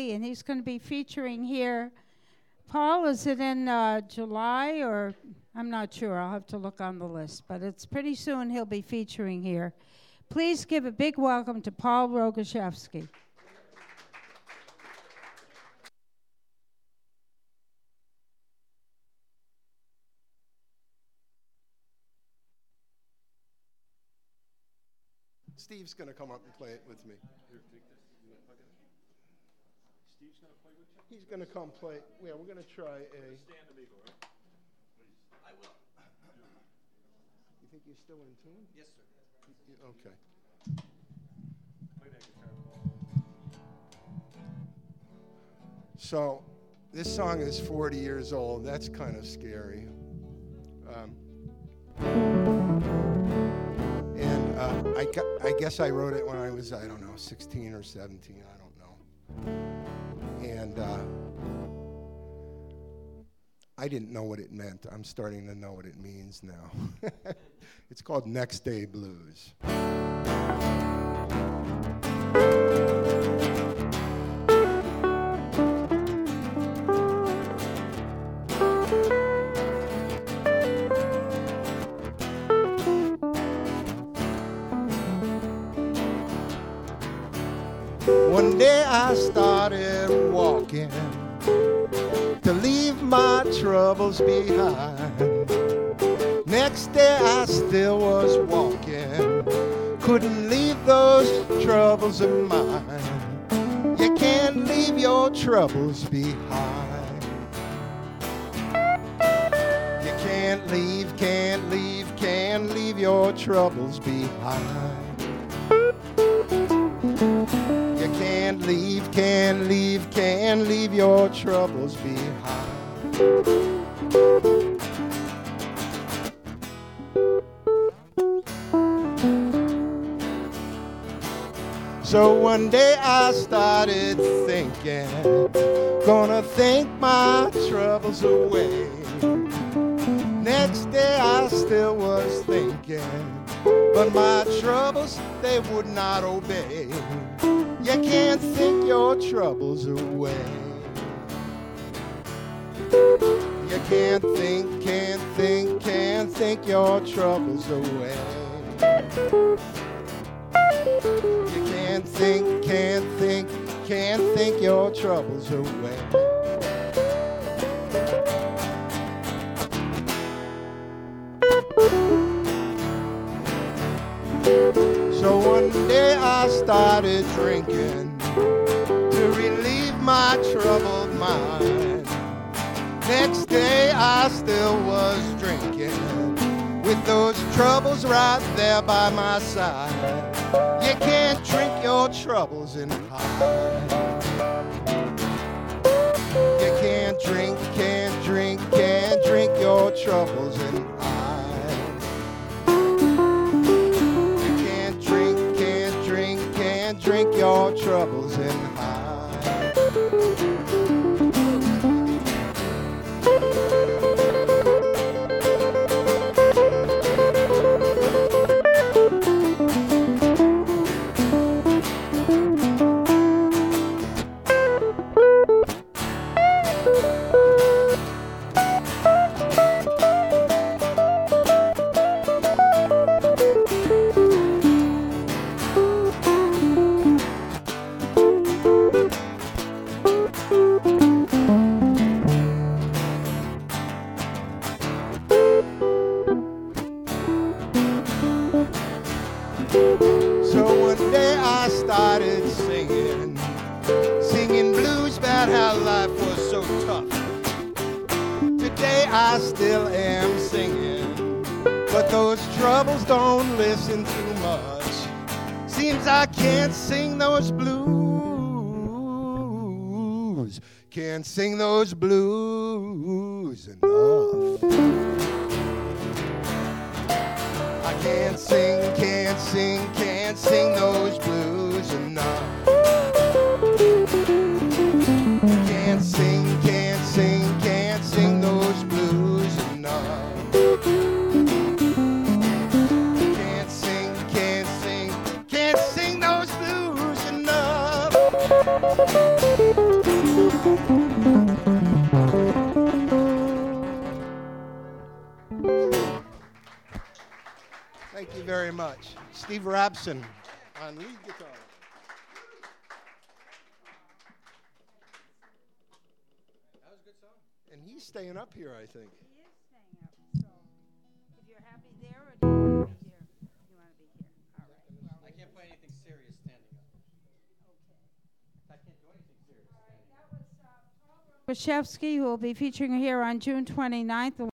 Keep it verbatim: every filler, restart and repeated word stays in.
Shefsky, and he's going to be featuring here. Paul, is it in uh, July or I'm not sure. I'll have to look on the list, but it's pretty soon he'll be featuring here. Please give a big welcome to Paul Rogoszewski. Steve's going to come up and play it with me. Steve's going to play with you? He's going to come play. Yeah, we're going to try a... Stand amigo, right? I will. You think you're still in tune? Yes, sir. Okay. Play that guitar. So, this song is forty years old. That's kind of scary. Um, and uh, I, gu- I guess I wrote it when I was, I don't know, sixteen or seventeen. I don't know. And uh, I didn't know what it meant. I'm starting to know what it means now. It's called Next Day Blues. One day I started walking to leave my troubles behind. Next day I still was walking, couldn't leave those troubles of mine. You can't leave your troubles behind. You can't leave, can't leave, can't leave your troubles behind. You can't leave, can't leave, can't leave your troubles behind. So one day I started thinking, gonna think my troubles away. Next day I still was thinking, but my troubles, they would not obey. You can't think your troubles away. You can't think, can't think, can't think your troubles away. You can't think, can't think, can't think your troubles away. So one day I started drinking to relieve my troubled mind. Next day I still was drinking with those troubles right there by my side. You can't drink your troubles and hide. You can't drink, can't drink, can't drink your troubles and hide. Drink your troubles and hide. I still am singing, but those troubles don't listen too much. Seems I can't sing those blues, can't sing those blues enough. I can't sing, can't sing, can't sing those blues enough. Can't sing, can't sing, can't sing those blues enough. Can't sing, can't sing, can't sing those blues enough. Thank you very much. Steve Rabson on lead guitar. That was a good song. And he's staying up here, I think. He is staying up, so if you're happy there, or do you want to be here? You want to be here. All right. Well, I can't play anything serious standing up. I can't do anything serious standing up. Bashevsky, who will be featuring here on June twenty-ninth.